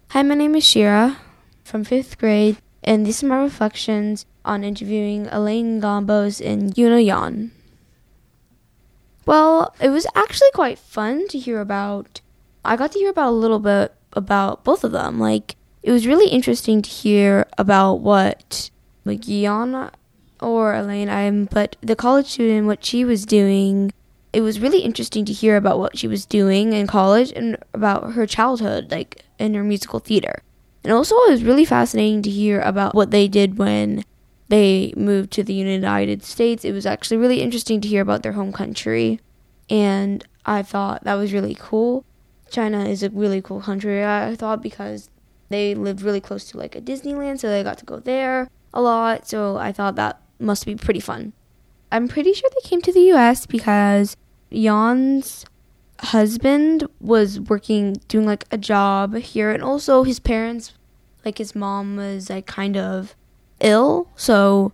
Hi, my name is Shira from 5th grade, and these are my reflections on interviewing Elaine Gombos and Yuna Yan. Well, it was actually quite fun to hear about. I got to hear about a little bit about both of them. It was really interesting to hear about what, Yan or Elaine, but the college student, what she was doing. It was really interesting to hear about what she was doing in college and about her childhood, in her musical theater. And also it was really fascinating to hear about what they did when they moved to the United States. It was actually really interesting to hear about their home country. And I thought that was really cool. China is a really cool country, I thought, because they lived really close to a Disneyland, so they got to go there a lot. So I thought that must be pretty fun. I'm pretty sure they came to the U.S. because Yan's husband was doing a job here, and also his parents, his mom was kind of ill, so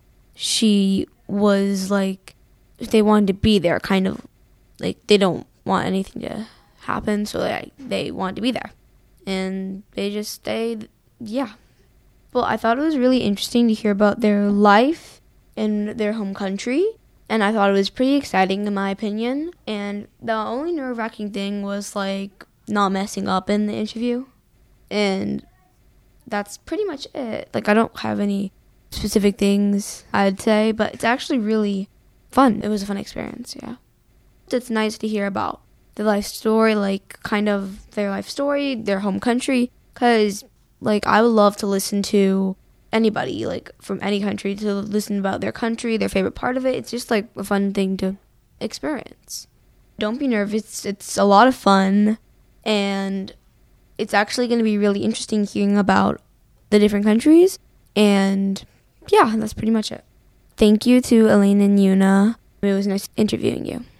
she was they wanted to be there, kind of they don't want anything to happen, so they wanted to be there, and they just stayed. Yeah. Well, I thought it was really interesting to hear about their life in their home country, and I thought it was pretty exciting in my opinion. And the only nerve-wracking thing was not messing up in the interview, and that's pretty much it. I don't have any specific things I'd say, but it's actually really fun. It was a fun experience. Yeah, it's nice to hear about their life story, kind of their life story, their home country, because I would love to listen to anybody from any country, to listen about their country, their favorite part of it. It's just a fun thing to experience. Don't be nervous. It's a lot of fun, and it's actually going to be really interesting hearing about the different countries. And yeah, that's pretty much it. Thank you to Elaine and Yuna. It was nice interviewing you.